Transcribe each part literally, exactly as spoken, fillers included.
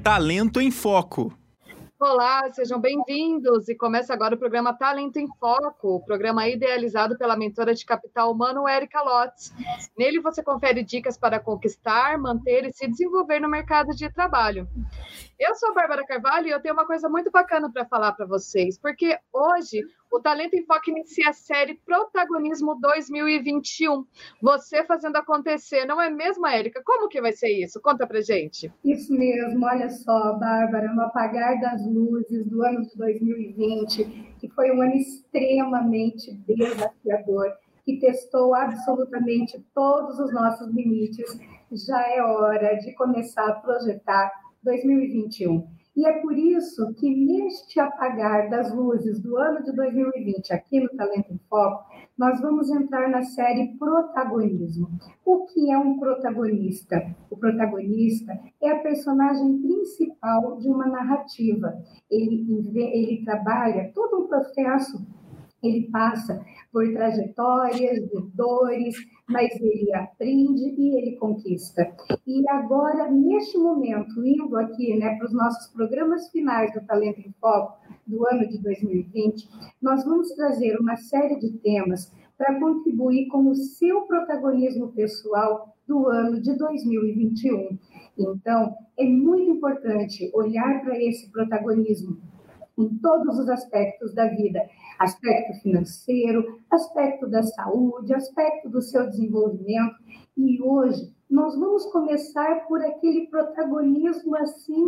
Talento em Foco. Olá, sejam bem-vindos e começa agora o programa Talento em Foco, o programa idealizado pela mentora de capital humano, Érica Lotz. Nele você confere dicas para conquistar, manter e se desenvolver no mercado de trabalho. Eu sou a Bárbara Carvalho e eu tenho uma coisa muito bacana para falar para vocês, porque hoje o Talento em Foco inicia a série Protagonismo dois mil e vinte e um. Você fazendo acontecer, não é mesmo, Érica? Como que vai ser isso? Conta pra gente. Isso mesmo, olha só, Bárbara, no apagar das luzes do ano de dois mil e vinte, que foi um ano extremamente desafiador, que testou absolutamente todos os nossos limites, já é hora de começar a projetar dois mil e vinte e um. E é por isso que, neste apagar das luzes do ano de dois mil e vinte, aqui no Talento em Foco, nós vamos entrar na série Protagonismo. O que é um protagonista? O protagonista é a personagem principal de uma narrativa. Ele, ele trabalha todo um processo. Ele passa por trajetórias de dores, mas ele aprende e ele conquista. E agora, neste momento, indo aqui, né, para os nossos programas finais do Talento em Foco do ano de dois mil e vinte, nós vamos trazer uma série de temas para contribuir com o seu protagonismo pessoal do ano de dois mil e vinte e um. Então, é muito importante olhar para esse protagonismo em todos os aspectos da vida, aspecto financeiro, aspecto da saúde, aspecto do seu desenvolvimento. E hoje nós vamos começar por aquele protagonismo assim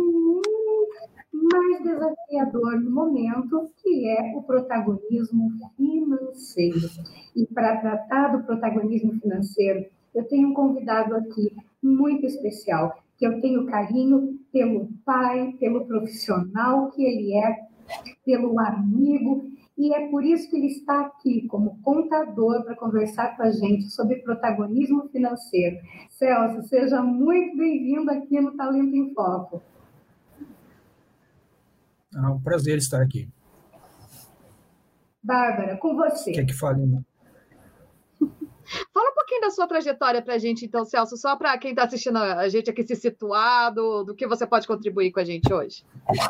mais desafiador no momento, que é o protagonismo financeiro. E para tratar do protagonismo financeiro, eu tenho um convidado aqui muito especial, que eu tenho carinho pelo pai, pelo profissional que ele é, pelo amigo, e é por isso que ele está aqui como contador para conversar com a gente sobre protagonismo financeiro. Celso, seja muito bem-vindo aqui no Talento em Foco. É um prazer estar aqui. Bárbara, com você. Quer que fale? Fala um pouquinho da sua trajetória para a gente, então, Celso, só para quem está assistindo a gente aqui se situar, do, do que você pode contribuir com a gente hoje.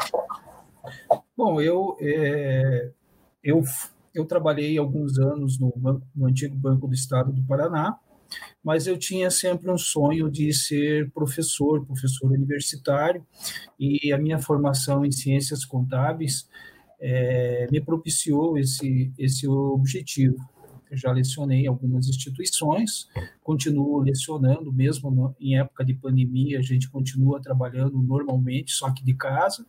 Bom, eu, é, eu, eu trabalhei alguns anos no, banco, no antigo Banco do Estado do Paraná, mas eu tinha sempre um sonho de ser professor, professor universitário, e a minha formação em ciências contábeis é, me propiciou esse, esse objetivo. Eu já lecionei em algumas instituições, continuo lecionando, mesmo no, em época de pandemia, a gente continua trabalhando normalmente, só que de casa.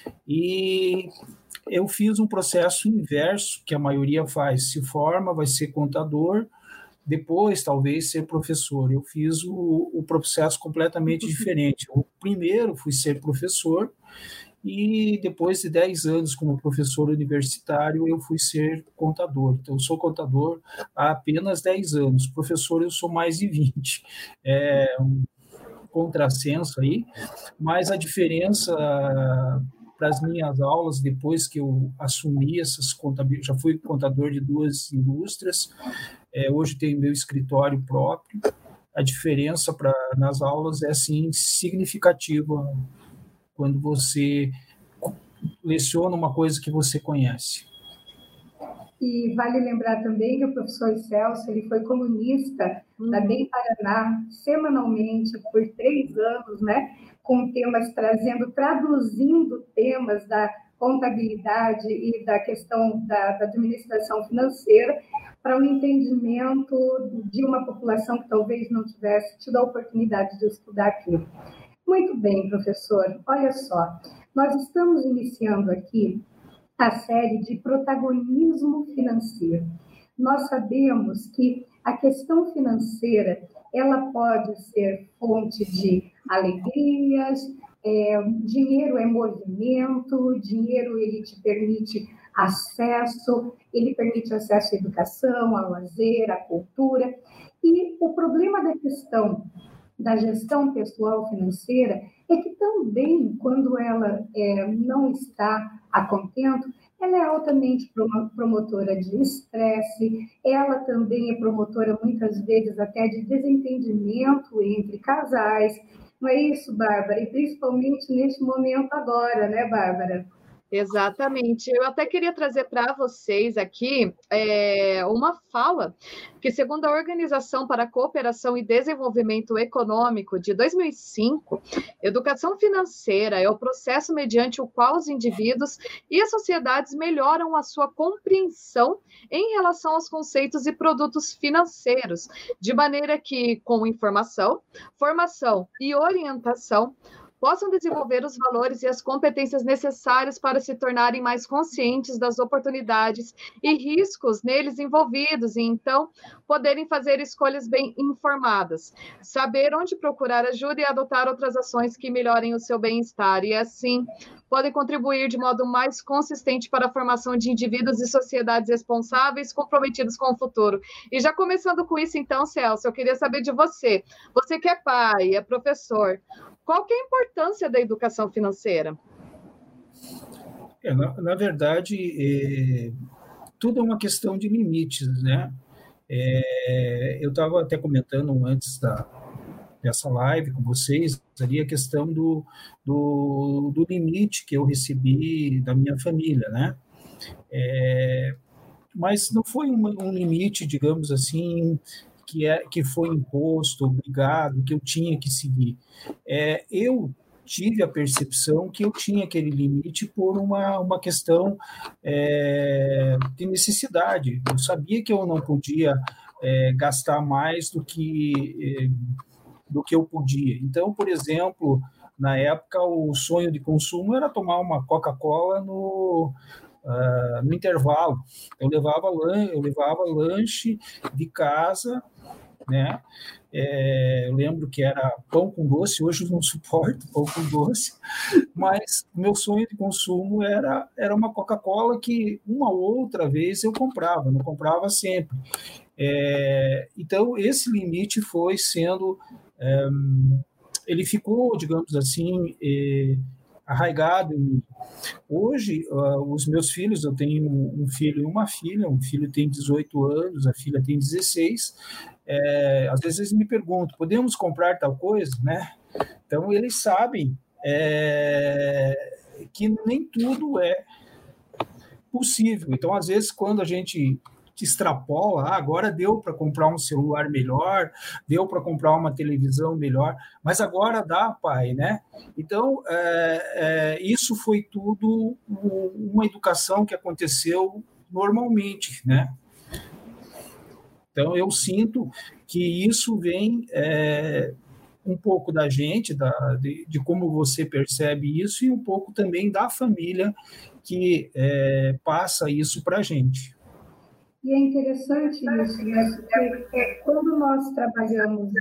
E eu fiz um processo inverso, que a maioria faz, se forma, vai ser contador, depois talvez ser professor. Eu fiz o, o processo completamente diferente. O primeiro fui ser professor, e depois de dez anos como professor universitário, eu fui ser contador. Então, eu sou contador há apenas dez anos, professor eu sou mais de vinte. É um contrassenso aí, mas a diferença para as minhas aulas, depois que eu assumi essas contabilidades, já fui contador de duas indústrias, é, hoje tenho meu escritório próprio, a diferença pra, nas aulas é, assim, significativa quando você leciona uma coisa que você conhece. E vale lembrar também que o professor Celso, ele foi colunista hum. da Bem Paraná, semanalmente, por três anos, né? Com temas trazendo, traduzindo temas da contabilidade e da questão da, da administração financeira para um entendimento de uma população que talvez não tivesse tido a oportunidade de estudar aquilo. Muito bem, professor. Olha só, nós estamos iniciando aqui a série de protagonismo financeiro. Nós sabemos que a questão financeira, ela pode ser fonte de alegrias, é, dinheiro é movimento, dinheiro ele te permite acesso, ele permite acesso à educação, ao lazer, à cultura. E o problema da questão da gestão pessoal financeira é que também, quando ela é, não está a contento, ela é altamente promotora de estresse, ela também é promotora, muitas vezes, até de desentendimento entre casais, Não é isso, Bárbara? E principalmente neste momento agora, né, Bárbara? Exatamente. Eu até queria trazer para vocês aqui é, uma fala que, segundo a Organização para a Cooperação e Desenvolvimento Econômico de dois mil e cinco, educação financeira é o processo mediante o qual os indivíduos e as sociedades melhoram a sua compreensão em relação aos conceitos e produtos financeiros, de maneira que, com informação, formação e orientação, possam desenvolver os valores e as competências necessárias para se tornarem mais conscientes das oportunidades e riscos neles envolvidos e, então, poderem fazer escolhas bem informadas, saber onde procurar ajuda e adotar outras ações que melhorem o seu bem-estar e, assim, podem contribuir de modo mais consistente para a formação de indivíduos e sociedades responsáveis comprometidos com o futuro. E já começando com isso, então, Celso, eu queria saber de você. Você que é pai, é professor, qual que é a importância da educação financeira? É, na, na verdade, é, tudo é uma questão de limites, né? É, eu estava até comentando antes da, dessa live com vocês, ali a questão do, do, do limite que eu recebi da minha família, né? É, mas não foi um, um limite, digamos assim, que, é, que foi imposto, obrigado, que eu tinha que seguir. É, eu tive a percepção que eu tinha aquele limite por uma, uma questão é, de necessidade. Eu sabia que eu não podia é, gastar mais do que, é, do que eu podia. Então, por exemplo, na época, o sonho de consumo era tomar uma Coca-Cola no... Uh, no intervalo. Eu levava, lan eu levava lanche de casa, né? É, eu lembro que era pão com doce, hoje eu não suporto pão com doce, mas o meu sonho de consumo era, era uma Coca-Cola que uma ou outra vez eu comprava, não comprava sempre. É, então, esse limite foi sendo... É, ele ficou, digamos assim... É, arraigado em mim. Hoje, uh, os meus filhos, eu tenho um filho e uma filha, um filho tem dezoito anos, a filha tem dezesseis, é, às vezes eles me perguntam, podemos comprar tal coisa, né? Então, eles sabem é, que nem tudo é possível. Então, às vezes, quando a gente extrapola, ah, agora deu para comprar um celular melhor, deu para comprar uma televisão melhor, mas agora dá, pai, né? Então, é, é, isso foi tudo uma educação que aconteceu normalmente, né? Então, eu sinto que isso vem é, um pouco da gente, da, de, de como você percebe isso, e um pouco também da família que é, passa isso para a gente. E é interessante isso, né? Porque quando nós trabalhamos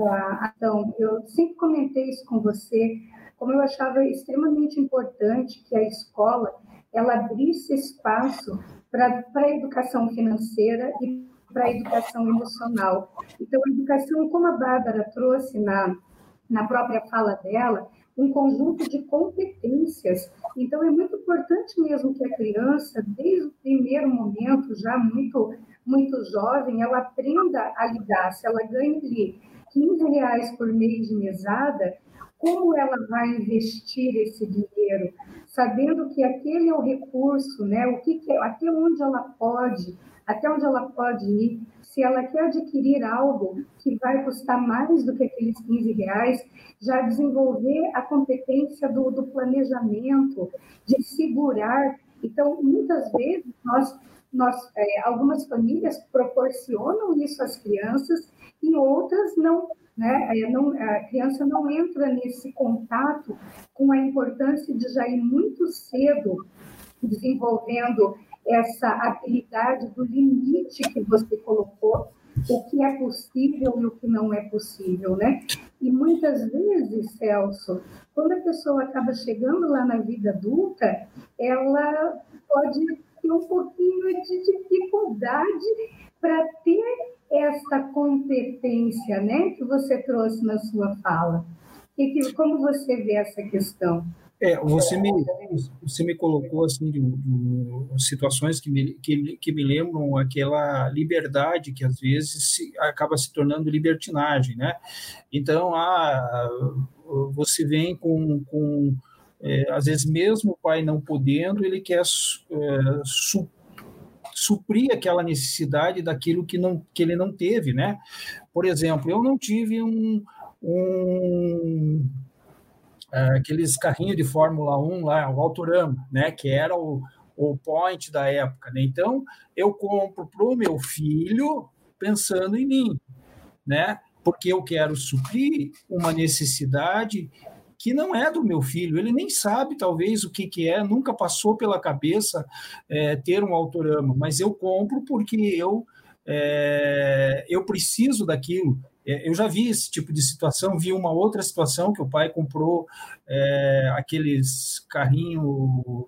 a ação, eu sempre comentei isso com você, como eu achava extremamente importante que a escola ela abrisse espaço para a educação financeira e para a educação emocional. Então, a educação, como a Bárbara trouxe na, na própria fala dela, um conjunto de competências. Então, é muito importante mesmo que a criança, desde o primeiro momento, já muito, muito jovem, ela aprenda a lidar. Se ela ganha ali quinze reais por mês de mesada, como ela vai investir esse dinheiro? Sabendo que aquele é o recurso, né? O que que é, até onde ela pode, até onde ela pode ir. Se ela quer adquirir algo que vai custar mais do que aqueles quinze reais, já desenvolver a competência do, do planejamento, de segurar. Então, muitas vezes, nós, nós, é, algumas famílias proporcionam isso às crianças e outras não, né? É, não, a criança não entra nesse contato com a importância de já ir muito cedo desenvolvendo essa habilidade do limite que você colocou, o que é possível e o que não é possível, né? E muitas vezes, Celso, quando a pessoa acaba chegando lá na vida adulta, ela pode ter um pouquinho de dificuldade para ter essa competência, né, que você trouxe na sua fala. E que, como você vê essa questão? É, você me, você me colocou assim de, de situações que me, que, que me lembram aquela liberdade que às vezes se, acaba se tornando libertinagem, né? Então, ah, você vem com, com é, às vezes mesmo o pai não podendo, ele quer é, su, suprir aquela necessidade daquilo que, não, que ele não teve, né? Por exemplo, eu não tive um, um é, aqueles carrinhos de Fórmula um lá, o Autorama, né? Que era o, o point da época, né? Então, eu compro para o meu filho pensando em mim, né? Porque eu quero suprir uma necessidade que não é do meu filho, ele nem sabe talvez o que, que é, nunca passou pela cabeça é, ter um Autorama, mas eu compro porque eu, é, eu preciso daquilo. É, eu já vi esse tipo de situação, vi uma outra situação que o pai comprou é, aqueles carrinhos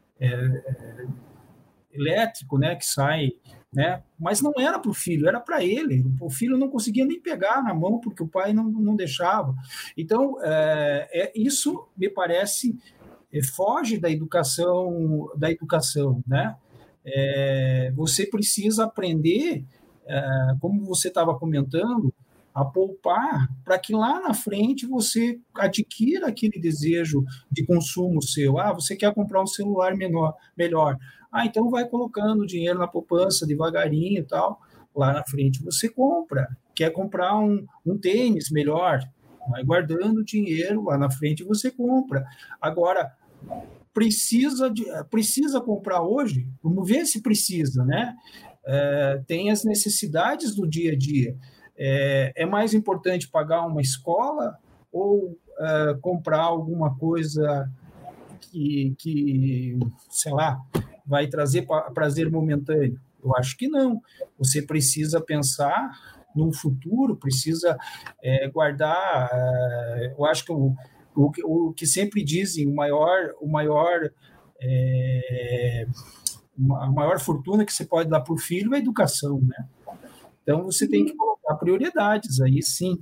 é, elétrico, né, que sai, né, mas não era para o filho, era para ele. O filho não conseguia nem pegar na mão porque o pai não, não deixava. Então, é, é, isso me parece é, foge da educação, da educação, né? É, você precisa aprender, é, como você estava comentando, a poupar para que lá na frente você adquira aquele desejo de consumo seu. Ah, você quer comprar um celular menor, melhor. Ah, então vai colocando dinheiro na poupança devagarinho e tal. Lá na frente você compra. Quer comprar um, um tênis melhor? Vai guardando dinheiro, lá na frente você compra. Agora, precisa, de, precisa comprar hoje? Vamos ver se precisa, né? É, tem as necessidades do dia a dia. É, é mais importante pagar uma escola ou é, comprar alguma coisa que, que, sei lá, vai trazer prazer momentâneo? Eu acho que não. Você precisa pensar no futuro, precisa é, guardar. É, eu acho que o, o, o que sempre dizem, o maior, o maior, é, a maior fortuna que você pode dar para o filho é a educação, né? Então você tem que colocar prioridades aí, sim.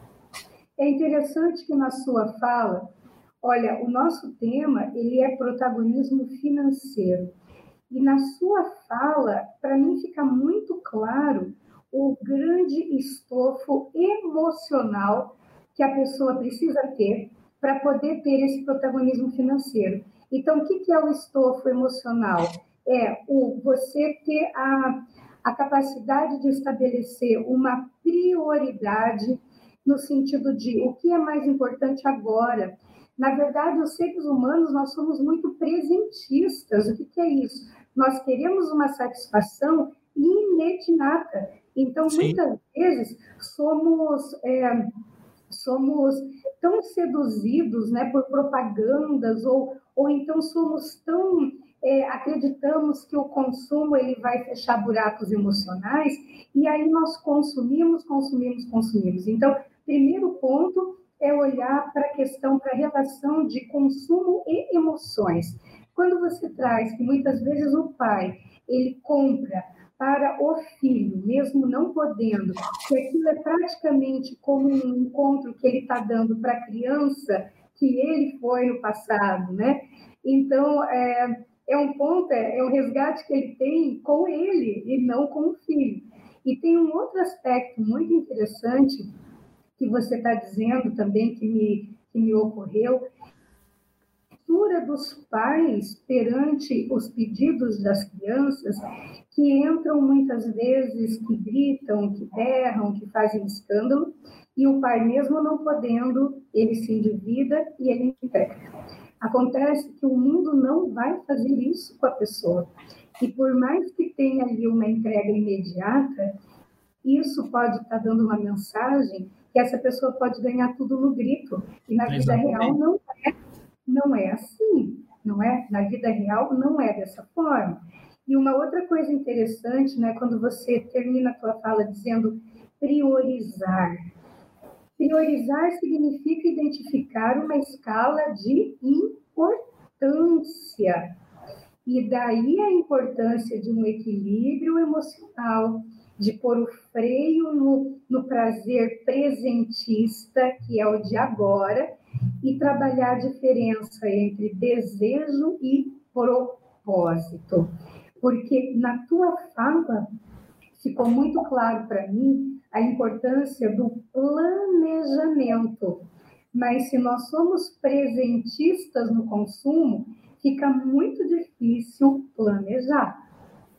É interessante que na sua fala, olha, o nosso tema ele é protagonismo financeiro. E na sua fala, para mim fica muito claro o grande estofo emocional que a pessoa precisa ter para poder ter esse protagonismo financeiro. Então, o que é o estofo emocional? É o você ter a, a capacidade de estabelecer uma prioridade no sentido de o que é mais importante agora. Na verdade, os seres humanos, nós somos muito presentistas. O que, que é isso? Nós queremos uma satisfação imediata. Então, Sim. muitas vezes, somos, é, somos tão seduzidos, né, por propagandas, ou, ou então somos tão... É, acreditamos que o consumo ele vai fechar buracos emocionais, e aí nós consumimos, consumimos, consumimos. Então, primeiro ponto é olhar para a questão, para a relação de consumo e emoções. Quando você traz que muitas vezes o pai, ele compra para o filho, mesmo não podendo, que aquilo é praticamente como um encontro que ele está dando para a criança que ele foi no passado, né? Então, é, é um ponto, é, é um resgate que ele tem com ele e não com o filho. E tem um outro aspecto muito interessante que você está dizendo também, que me, que me ocorreu, a postura dos pais perante os pedidos das crianças, que entram muitas vezes, que gritam, que berram, que fazem escândalo, e o pai, mesmo não podendo, ele se endivida e ele entrega. Acontece que o mundo não vai fazer isso com a pessoa. E por mais que tenha ali uma entrega imediata, isso pode estar dando uma mensagem que essa pessoa pode ganhar tudo no grito. E na vida Exatamente. real não é, não é assim. Não é? Na vida real não é dessa forma. E uma outra coisa interessante, né, quando você termina a tua fala dizendo priorizar. Priorizar significa identificar uma escala de importância. E daí a importância de um equilíbrio emocional, de pôr o freio no, no prazer presentista, que é o de agora, e trabalhar a diferença entre desejo e propósito. Porque na tua fala ficou muito claro para mim a importância do planejamento. mas se nós somos presentistas no consumo, fica muito difícil planejar.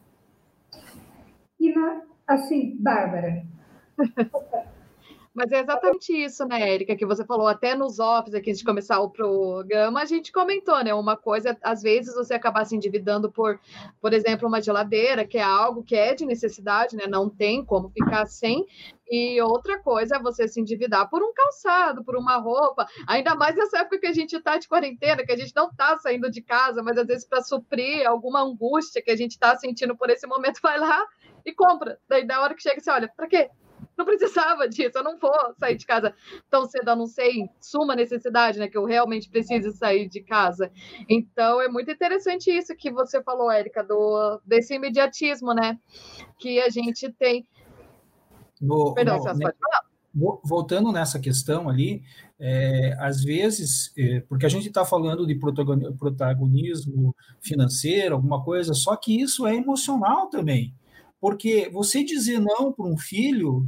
E, na, assim, Bárbara... Mas é exatamente isso, né, Érica, que você falou, até nos offs aqui de começar o programa, a gente comentou, né, uma coisa, às vezes você acabar se endividando por, por exemplo, uma geladeira, que é algo que é de necessidade, né, não tem como ficar sem, e outra coisa é você se endividar por um calçado, por uma roupa, ainda mais nessa época que a gente está de quarentena, que a gente não está saindo de casa, mas às vezes para suprir alguma angústia que a gente está sentindo por esse momento, vai lá e compra. Daí, da hora que chega, você olha, para quê? Não precisava disso, eu não vou sair de casa tão cedo, a não ser em suma necessidade, né, que eu realmente preciso sair de casa. Então, é muito interessante isso que você falou, Érica, do, desse imediatismo, né, que a gente tem. No, Perdão, no, Celso, né, pode falar. Voltando nessa questão ali, é, às vezes, é, porque a gente está falando de protagonismo financeiro, alguma coisa, só que isso é emocional também. Porque você dizer não para um filho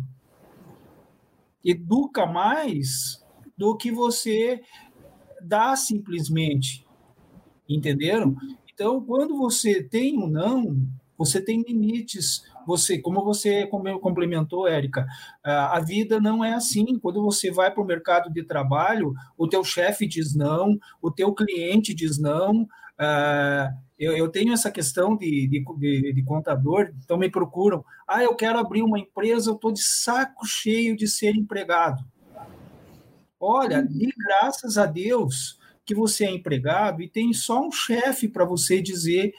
educa mais do que você dá simplesmente, entenderam? Então, quando você tem um não, você tem limites. Você, como você complementou, Érica, a vida não é assim. Quando você vai para o mercado de trabalho, o teu chefe diz não, o teu cliente diz não. Eu, eu tenho essa questão de, de, de contador, então me procuram. Ah, eu quero abrir uma empresa, eu estou de saco cheio de ser empregado. Olha, dê graças a Deus que você é empregado e tem só um chefe para você dizer,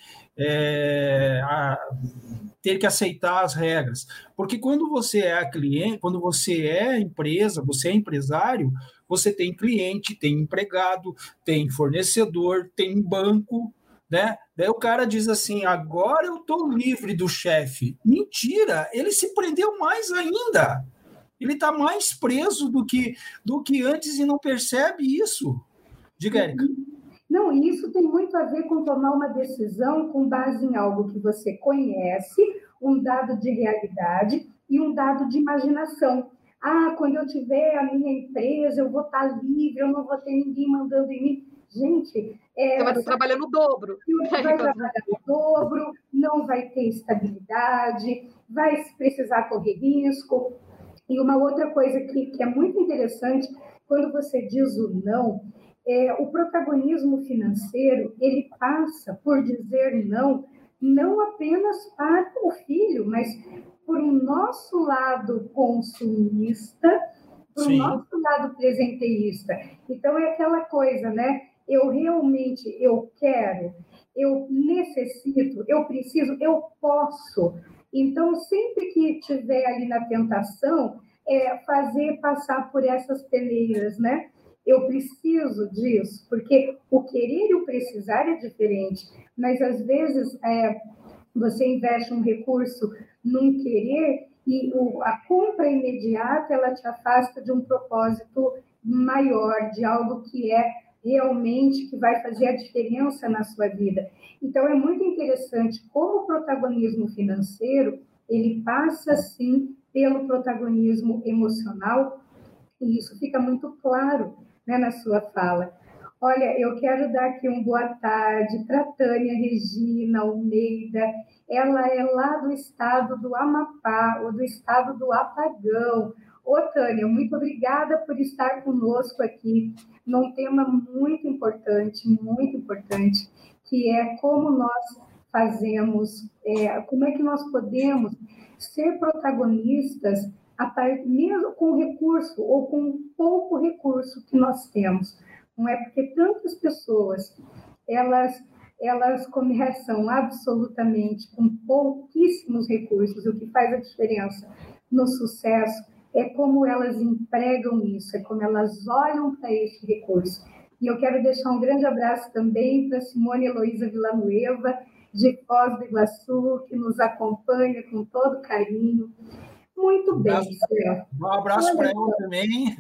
é, a, ter que aceitar as regras. Porque quando você é cliente, quando você é empresa, você é empresário, você tem cliente, tem empregado, tem fornecedor, tem banco, né? Daí o cara diz assim, agora eu estou livre do chefe. Mentira, ele se prendeu mais ainda. Ele está mais preso do que, do que antes e não percebe isso. Diga, Érica. Não, isso tem muito a ver com tomar uma decisão com base em algo que você conhece, um dado de realidade e um dado de imaginação. Ah, quando eu tiver a minha empresa, eu vou estar livre, eu não vou ter ninguém mandando em mim. Gente... É, você vai estar trabalhando o dobro. Vai trabalhar o dobro, não vai ter estabilidade, vai precisar correr risco. E uma outra coisa que, que é muito interessante, quando você diz o não, é, o protagonismo financeiro, ele passa por dizer não, não apenas para o filho, mas por um nosso lado consumista, por um nosso lado presenteísta. Então, é aquela coisa, né? Eu realmente, eu quero, eu necessito, eu preciso, eu posso. Então, sempre que tiver ali na tentação, é fazer passar por essas peneiras, né? Eu preciso disso, porque o querer e o precisar é diferente, mas às vezes é, você investe um recurso num querer e o, a compra imediata, ela te afasta de um propósito maior, de algo que é realmente que vai fazer a diferença na sua vida. Então, é muito interessante como o protagonismo financeiro, ele passa, sim, pelo protagonismo emocional, e isso fica muito claro, né, na sua fala. Olha, eu quero dar aqui um boa tarde para Tânia Regina Almeida, ela é lá do estado do Amapá, ou do estado do Apagão. Ô, Tânia, muito obrigada por estar conosco aqui num tema muito importante, muito importante, que é como nós fazemos, é, como é que nós podemos ser protagonistas a par, mesmo com recurso ou com pouco recurso que nós temos. Não é porque tantas pessoas, elas, elas começam absolutamente com pouquíssimos recursos, o que faz a diferença no sucesso é como elas empregam isso, é como elas olham para esse recurso. E eu quero deixar um grande abraço também para Simone Heloísa Villanueva, de Foz do Iguaçu, que nos acompanha com todo carinho. Muito bem, Celso. Um abraço para ela também.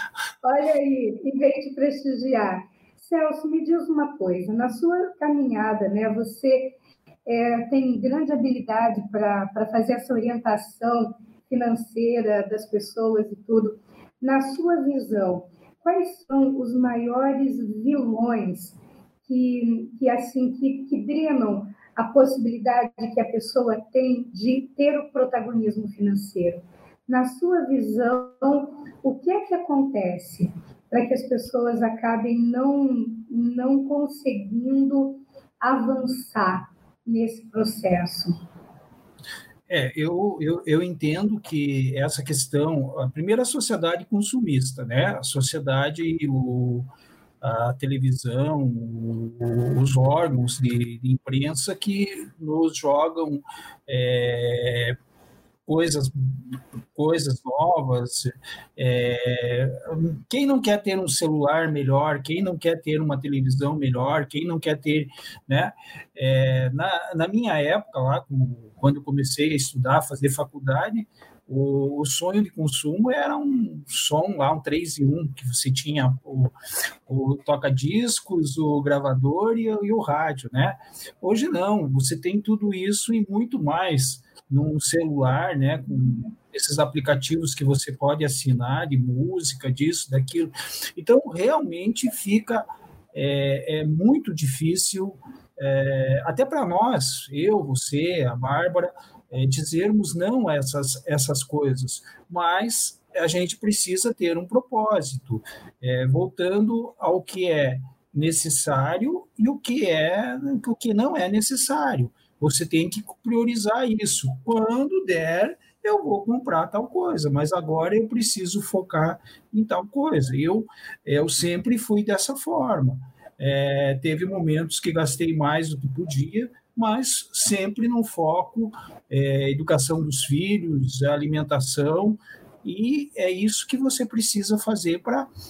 Olha aí, em vez de prestigiar. Celso, me diz uma coisa, na sua caminhada, né, você é, tem grande habilidade para fazer essa orientação financeira das pessoas e tudo. Na sua visão, quais são os maiores vilões que, que, assim, que, que drenam a possibilidade que a pessoa tem de ter o protagonismo financeiro? Na sua visão, o que é que acontece para que as pessoas acabem não, não conseguindo avançar nesse processo? É, eu, eu, eu entendo que essa questão, a primeira, a sociedade consumista, né? A sociedade, o, a televisão, o, os órgãos de, de imprensa que nos jogam é, coisas, coisas novas. É, quem não quer ter um celular melhor, quem não quer ter uma televisão melhor, quem não quer ter, né? É, na, na minha época, lá, quando eu comecei a estudar, fazer faculdade, o, o sonho de consumo era um som lá, um três em um, que você tinha o, o toca-discos, o gravador e, e o rádio, né? Hoje não, você tem tudo isso e muito mais num celular, né, com esses aplicativos que você pode assinar de música, disso, daquilo. Então, realmente fica é, é muito difícil, é, até para nós, eu, você, a Bárbara, é, dizermos não a essas, essas coisas, mas a gente precisa ter um propósito, é, voltando ao que é necessário e o que, é, o que não é necessário. Você tem que priorizar isso. Quando der, eu vou comprar tal coisa, mas agora eu preciso focar em tal coisa. Eu, eu sempre fui dessa forma. É, teve momentos que gastei mais do que podia, mas sempre no foco, é, educação dos filhos, alimentação, e é isso que você precisa fazer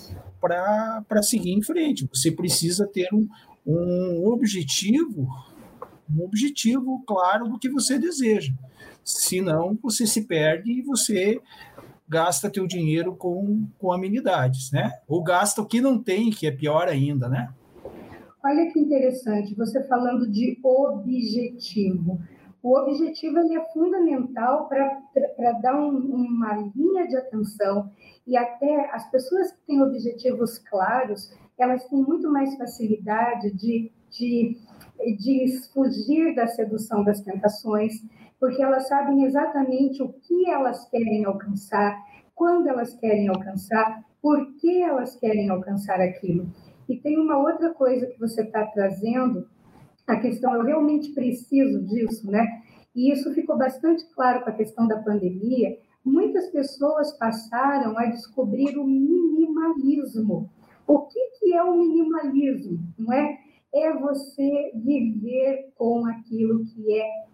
para seguir em frente. Você precisa ter um, um objetivo um objetivo claro do que você deseja. Senão, você se perde e você gasta teu dinheiro com, com amenidades, né? Ou gasta o que não tem, que é pior ainda, né? Olha que interessante, você falando de objetivo. O objetivo ele é fundamental para dar um, uma linha de atenção, e até as pessoas que têm objetivos claros, elas têm muito mais facilidade de, de de fugir da sedução das tentações, porque elas sabem exatamente o que elas querem alcançar, quando elas querem alcançar, por que elas querem alcançar aquilo. E tem uma outra coisa que você está trazendo, a questão, eu realmente preciso disso, né? E isso ficou bastante claro com a questão da pandemia. Muitas pessoas passaram a descobrir o minimalismo. O que, que é o minimalismo, não é? É você viver com aquilo que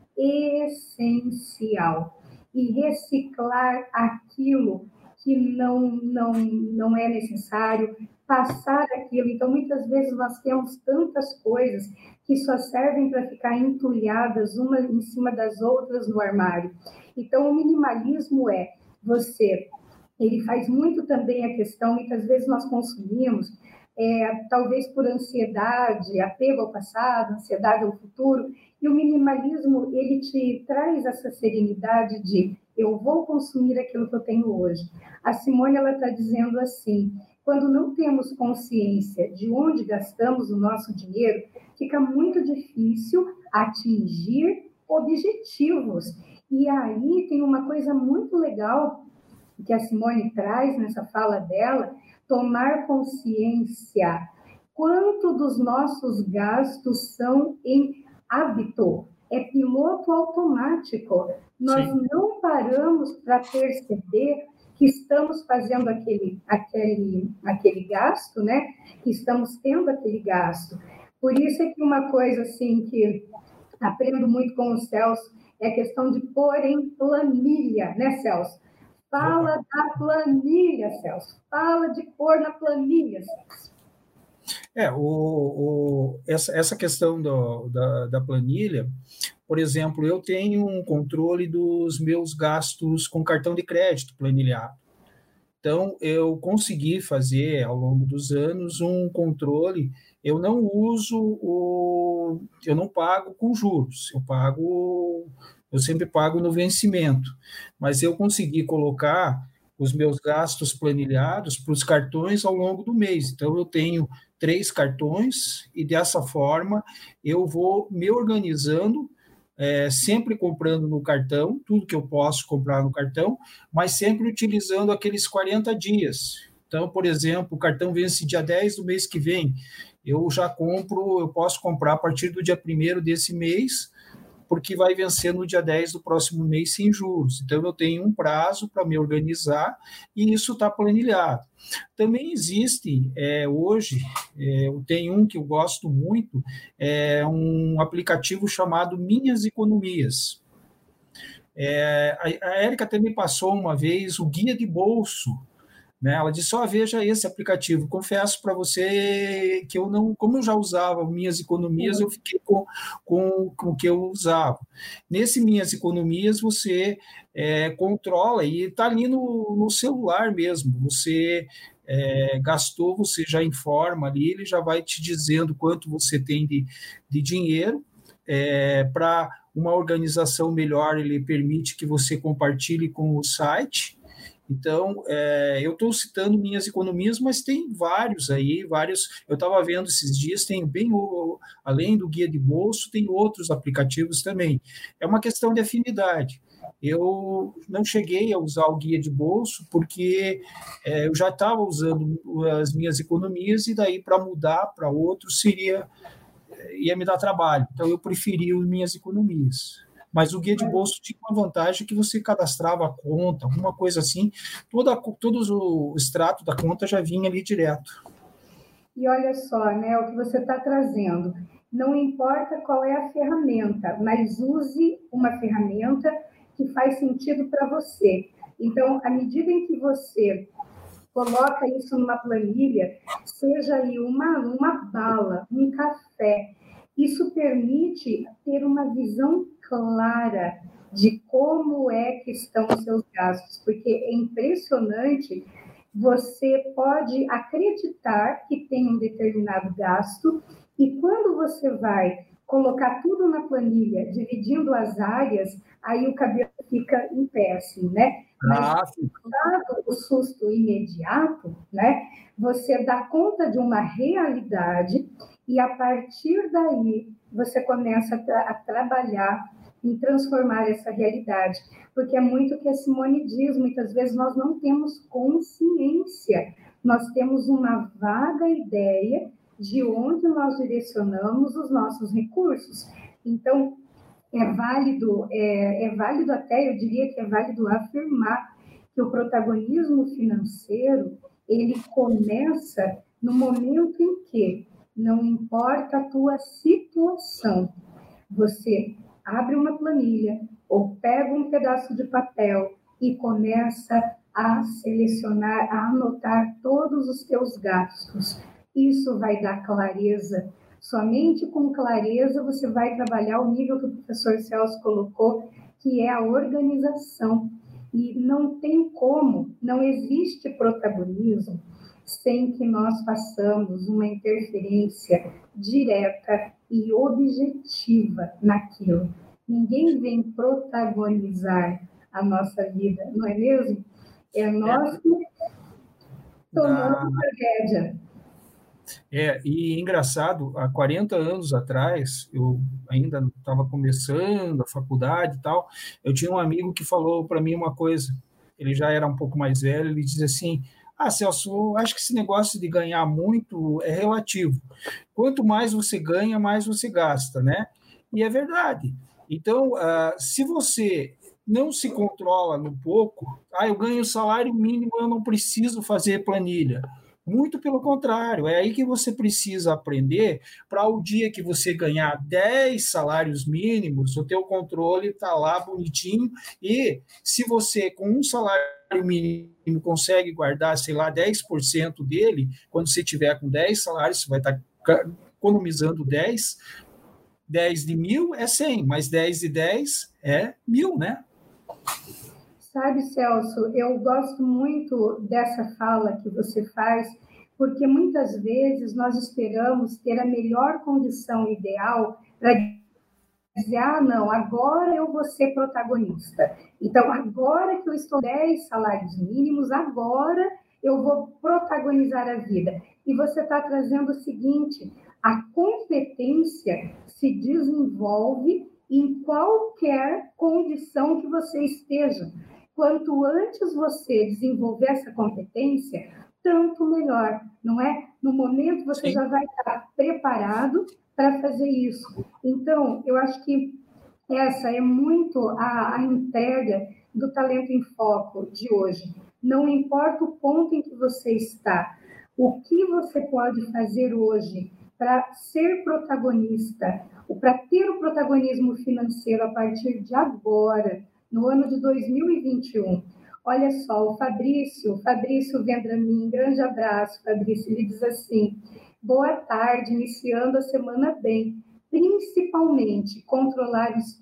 é essencial e reciclar aquilo que não, não, não é necessário, passar aquilo. Então, muitas vezes nós temos tantas coisas que só servem para ficar entulhadas uma em cima das outras no armário. Então, o minimalismo é você, ele faz muito também a questão, muitas vezes nós consumimos, É, talvez por ansiedade, apego ao passado, ansiedade ao futuro, e o minimalismo, ele te traz essa serenidade de eu vou consumir aquilo que eu tenho hoje. A Simone, ela está dizendo assim, quando não temos consciência de onde gastamos o nosso dinheiro, fica muito difícil atingir objetivos. E aí tem uma coisa muito legal que a Simone traz nessa fala dela, tomar consciência quanto dos nossos gastos são em hábito, é piloto automático. Nós Sim. não paramos para perceber que estamos fazendo aquele, aquele, aquele gasto, né? Que estamos tendo aquele gasto. Por isso é que uma coisa assim que aprendo muito com o Celso é a questão de pôr em planilha, né, Celso? Fala da planilha, Celso. Fala de pôr na planilha, Celso. É, o, o, essa, essa questão do, da, da planilha, por exemplo, eu tenho um controle dos meus gastos com cartão de crédito planilhado. Então, eu consegui fazer, ao longo dos anos, um controle. Eu não uso o... Eu não pago com juros, eu pago... Eu sempre pago no vencimento, mas eu consegui colocar os meus gastos planilhados para os cartões ao longo do mês. Então, eu tenho três cartões e, dessa forma, eu vou me organizando, é, sempre comprando no cartão, tudo que eu posso comprar no cartão, mas sempre utilizando aqueles quarenta dias. Então, por exemplo, o cartão vence dia dez do mês que vem, eu já compro, eu posso comprar a partir do dia primeiro desse mês, porque vai vencer no dia dez do próximo mês sem juros. Então, eu tenho um prazo para me organizar e isso está planilhado. Também existe, é, hoje, é, eu tenho um que eu gosto muito, é um aplicativo chamado Minhas Economias. É, a, a Érica também passou uma vez o guia de bolso, né? Ela disse, só veja esse aplicativo. Confesso para você que eu não, como eu já usava Minhas Economias, eu fiquei com, com, com o que eu usava. Nesse Minhas Economias, você é, controla e está ali no, no celular mesmo. Você é, gastou, você já informa ali, ele já vai te dizendo quanto você tem de, de dinheiro. É, para uma organização melhor, ele permite que você compartilhe com o site. Então, é, eu estou citando Minhas Economias, mas tem vários aí, vários, eu estava vendo esses dias, tem bem, além do guia de bolso, tem outros aplicativos também. É uma questão de afinidade. Eu não cheguei a usar o guia de bolso, porque é, eu já estava usando as Minhas Economias, e daí para mudar para outro seria, ia me dar trabalho. Então, eu preferi as Minhas Economias. Mas o guia de bolso tinha uma vantagem que você cadastrava a conta, alguma coisa assim, toda, todo o extrato da conta já vinha ali direto. E olha só, né, o que você está trazendo. Não importa qual é a ferramenta, mas use uma ferramenta que faz sentido para você. Então, à medida em que você coloca isso numa planilha, seja aí uma, uma bala, um café, isso permite ter uma visão clara de como é que estão os seus gastos, porque é impressionante, você pode acreditar que tem um determinado gasto, e quando você vai colocar tudo na planilha, dividindo as áreas, aí o cabelo fica em pé, assim, né? Mas, dado o susto imediato, né, você dá conta de uma realidade e, a partir daí, você começa a, tra- a trabalhar em transformar essa realidade. Porque é muito o que a Simone diz, muitas vezes nós não temos consciência, nós temos uma vaga ideia de onde nós direcionamos os nossos recursos. Então, é válido, é, é válido até, eu diria que é válido afirmar que o protagonismo financeiro, ele começa no momento em que não importa a tua situação, você abre uma planilha ou pega um pedaço de papel e começa a selecionar, a anotar todos os teus gastos. Isso vai dar clareza. Somente com clareza você vai trabalhar o nível que o professor Celso colocou, que é a organização. E não tem como, não existe protagonismo sem que nós façamos uma interferência direta e objetiva naquilo. Ninguém vem protagonizar a nossa vida, não é mesmo? É nós que tomamos a rédea. É, e engraçado, há quarenta anos atrás, eu ainda estava começando a faculdade e tal, eu tinha um amigo que falou para mim uma coisa, ele já era um pouco mais velho, ele dizia assim, ah, Celso, acho que esse negócio de ganhar muito é relativo. Quanto mais você ganha, mais você gasta, né? E é verdade. Então, uh, se você não se controla no pouco, ah, eu ganho salário mínimo, eu não preciso fazer planilha. Muito pelo contrário, é aí que você precisa aprender para o dia que você ganhar dez salários mínimos, o teu controle está lá bonitinho, e se você com um salário mínimo consegue guardar, sei lá, dez por cento dele, quando você tiver com dez salários, você vai estar economizando dez, dez de mil é cem, mas dez de dez é mil, né? Sabe, Celso, eu gosto muito dessa fala que você faz, porque muitas vezes nós esperamos ter a melhor condição ideal para dizer, ah, não, agora eu vou ser protagonista. Então, agora que eu estou dez salários mínimos, agora eu vou protagonizar a vida. E você está trazendo o seguinte, a competência se desenvolve em qualquer condição que você esteja. Quanto antes você desenvolver essa competência, tanto melhor, não é? No momento você Sim. já vai estar preparado para fazer isso. Então, eu acho que essa é muito a, a entrega do Talento em Foco de hoje. Não importa o ponto em que você está, o que você pode fazer hoje para ser protagonista, ou para ter o protagonismo financeiro a partir de agora, no ano de dois mil e vinte e um. Olha só, o Fabrício, Fabrício Vendramin, grande abraço, Fabrício, ele diz assim, boa tarde, iniciando a semana bem, principalmente controlar os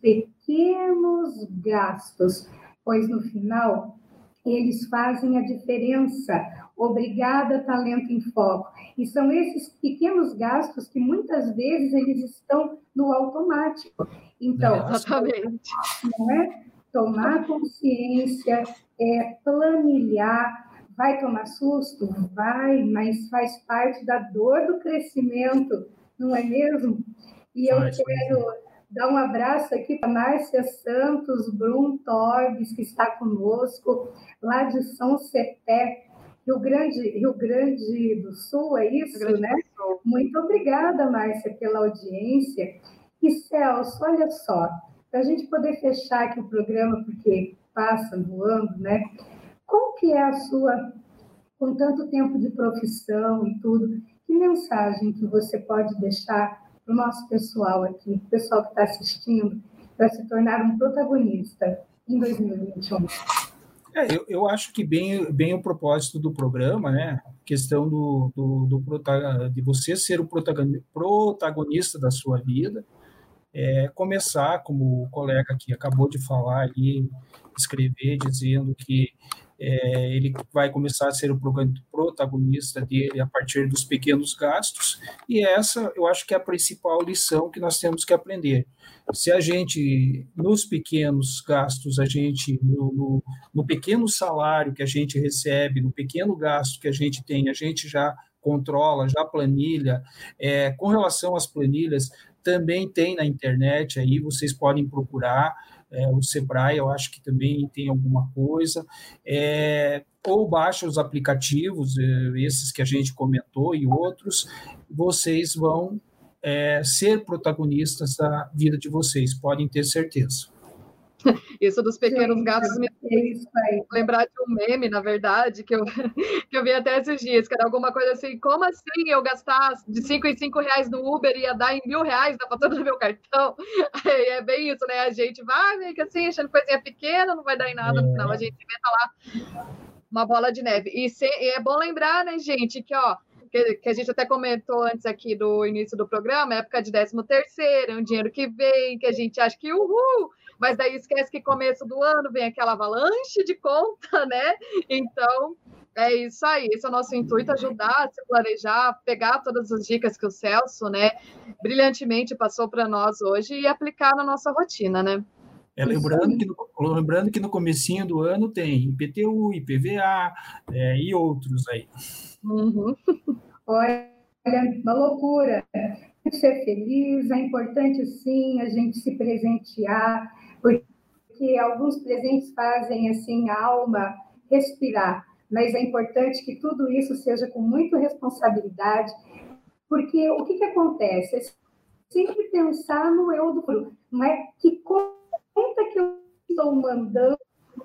pequenos gastos, pois no final eles fazem a diferença. Obrigada, Talento em Foco. E são esses pequenos gastos que muitas vezes eles estão no automático. Então, exatamente. Não é? Tomar consciência, é, planilhar, vai tomar susto? Vai, mas faz parte da dor do crescimento, não é mesmo? E eu Faz, quero faz. dar um abraço aqui para Márcia Santos, Brum Torbes, que está conosco, lá de São Cepé, Rio Grande, Rio Grande do Sul, é isso, né? Muito obrigada, Márcia, pela audiência. E, Celso, olha só, para a gente poder fechar aqui o programa, porque passa voando, né? Qual que é a sua, com tanto tempo de profissão e tudo, que mensagem que você pode deixar para o nosso pessoal aqui, o pessoal que está assistindo, para se tornar um protagonista em dois mil e vinte e um? É, eu, eu acho que bem, bem o propósito do programa, né? Questão do, do, do de você ser o protagonista da sua vida, é, começar, como o colega que acabou de falar ali, escrever, dizendo que é, ele vai começar a ser o protagonista dele a partir dos pequenos gastos, e essa eu acho que é a principal lição que nós temos que aprender. Se a gente, nos pequenos gastos, a gente, no, no, no pequeno salário que a gente recebe, no pequeno gasto que a gente tem, a gente já controla, já planilha. É, com relação às planilhas, também tem na internet, aí vocês podem procurar, é, o Sebrae, eu acho que também tem alguma coisa, é, ou baixa os aplicativos, é, esses que a gente comentou e outros, vocês vão é, ser protagonistas da vida de vocês, podem ter certeza. Isso dos pequenos Sim, gastos me é lembrar de um meme, na verdade, que eu, que eu vi até esses dias, que era alguma coisa assim, como assim eu gastar de cinco em cinco reais no Uber ia dar em mil reais na fatura do meu cartão? Aí é bem isso, né? A gente vai meio que assim, achando coisinha pequena, não vai dar em nada, no final a gente inventa lá uma bola de neve. E, se, e é bom lembrar, né, gente, que ó, que, que a gente até comentou antes aqui do início do programa, época de décimo terceiro, é um dinheiro que vem, que a gente acha que uhul, mas daí esquece que começo do ano vem aquela avalanche de conta, né? Então, é isso aí. Esse é o nosso intuito, ajudar a se planejar, pegar todas as dicas que o Celso, né, brilhantemente passou para nós hoje e aplicar na nossa rotina, né? É, lembrando, que no, lembrando que no comecinho do ano tem I P T U, I P V A é, e outros aí. Uhum. Olha, uma loucura. Ser feliz, é importante sim a gente se presentear, porque alguns presentes fazem assim a alma respirar, mas é importante que tudo isso seja com muita responsabilidade, porque o que, que acontece? É sempre pensar no eu do grupo, não é? Que conta que eu estou mandando.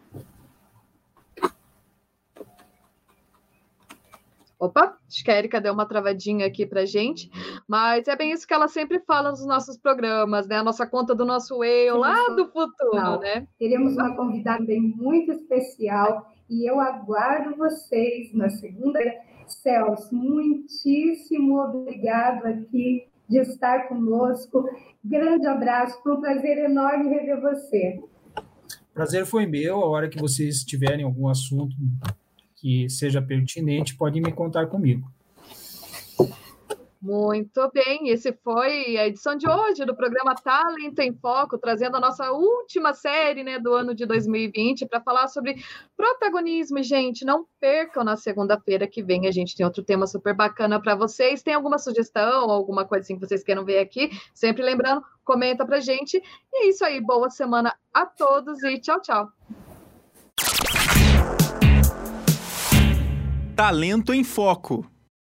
Opa, acho que a Érica deu uma travadinha aqui para gente, mas é bem isso que ela sempre fala nos nossos programas, né? A nossa conta do nosso eu lá do futuro, Não, né? Teremos uma convidada bem muito especial e eu aguardo vocês na segunda. Celso, muitíssimo obrigado aqui de estar conosco. Grande abraço, foi um prazer enorme rever você. Prazer foi meu, a hora que vocês tiverem algum assunto que seja pertinente, pode me contar comigo. Muito bem, esse foi a edição de hoje do programa Talento em Foco, trazendo a nossa última série, né, do ano de dois mil e vinte para falar sobre protagonismo. Gente, não percam, na segunda-feira que vem a gente tem outro tema super bacana para vocês. Tem alguma sugestão, alguma coisa assim que vocês queiram ver aqui? Sempre lembrando, comenta pra gente. E é isso aí, boa semana a todos e tchau, tchau. Talento em Foco.